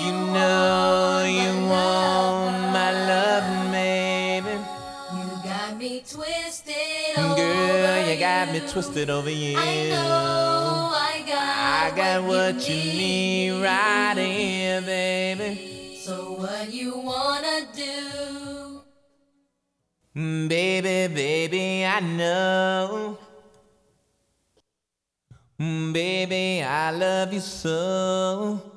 You know you want my love, baby. You got me twisted Girl, you got me you. twisted over you. I know I got what you need. need right here, baby. So what you wanna do? Baby, baby, I know. Baby, I love you so.